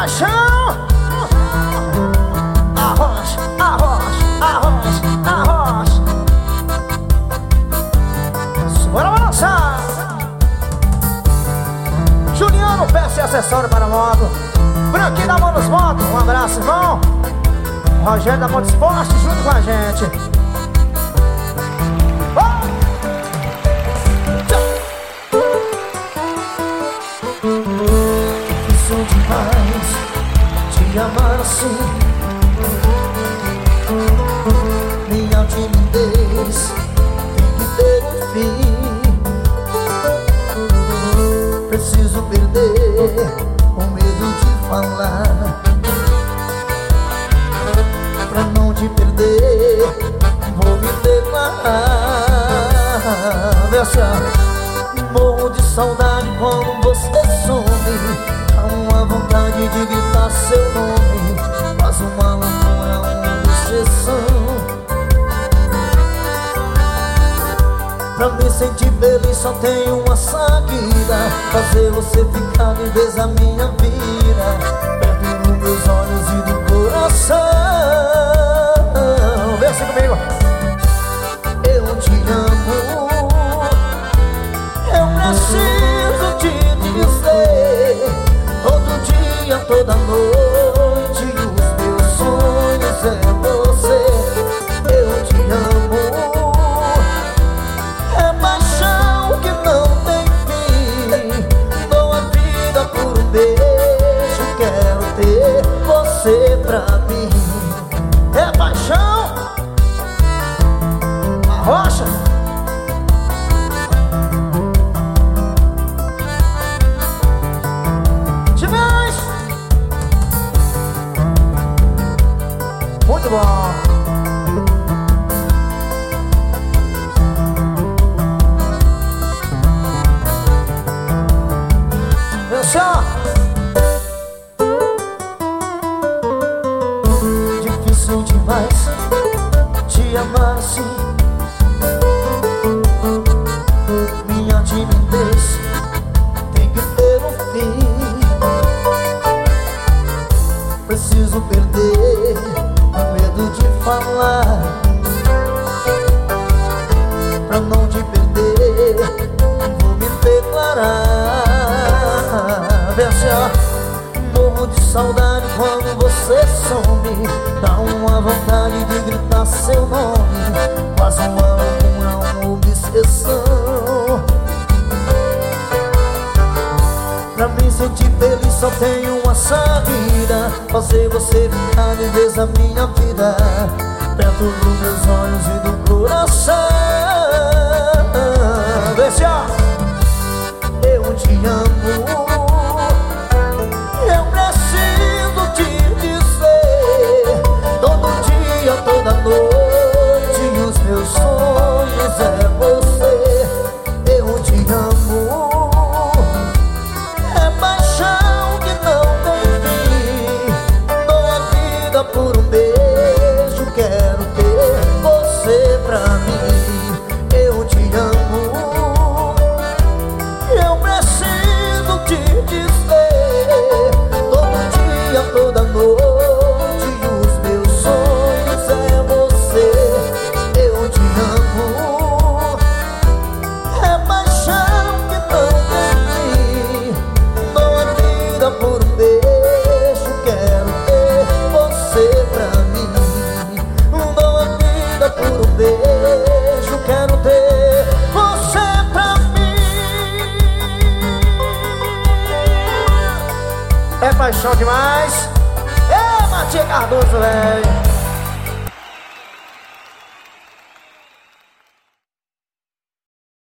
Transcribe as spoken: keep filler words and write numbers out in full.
paixão. Arroz, arroz, arroz, arroz. Bora balançar. Juliano, peça e acessório para moto. Branquinho da Motos Moto, um abraço, irmão. Rogério da Moto Esporte junto com a gente. Oh! Difícil demais te amar assim. Minha timidez tem que ter um fim. Preciso perder o medo de falar. Pra não te perder, vou me declarar. Versa. Morro de saudade quando você some. Há uma vontade de gritar seu nome. Faz uma loucura, uma obsessão. Pra me sentir feliz só tem uma saída: fazer você ficar de vez a minha vida, perto dos meus olhos e do coração. Vem assim comigo. Eu te amo, eu preciso te dizer. Todo dia, toda noite, os meus sonhos é você. Eu te amo, é paixão que não tem fim. Dou a vida por um beijo, quero ter você pra mim. É paixão. Arrocha. Demais. Muito bom. Meu senhor. Difícil demais te amar assim. Minha timidez tem que ter um fim. Preciso perder o medo de falar. Pra não te perder, vou me declarar. Versa. Morro de saudade quando você some. Dá uma vontade de gritar seu nome. Quase uma loucura, uma obsessão. Pra me sentir feliz só tem uma saída: fazer você ficar de vez a minha vida, perto dos meus olhos e do coração. Deixa. Eu te amo, eu preciso te dizer. Todo dia, toda noite, os meus sonhos é você. Eu te amo, é paixão que não tem fim. Dou a vida por um beijo, quero ter você pra mim. Eu te amo, eu preciso te dizer. Todo dia, toda noite, os meus sonhos é você. Eu te amo, é paixão que não tem fim. Dou a vida por um beijo, quero ter você pra mim. Dou a vida por um beijo, quero ter você pra mim. É paixão demais. É, Matias Cardoso, velho.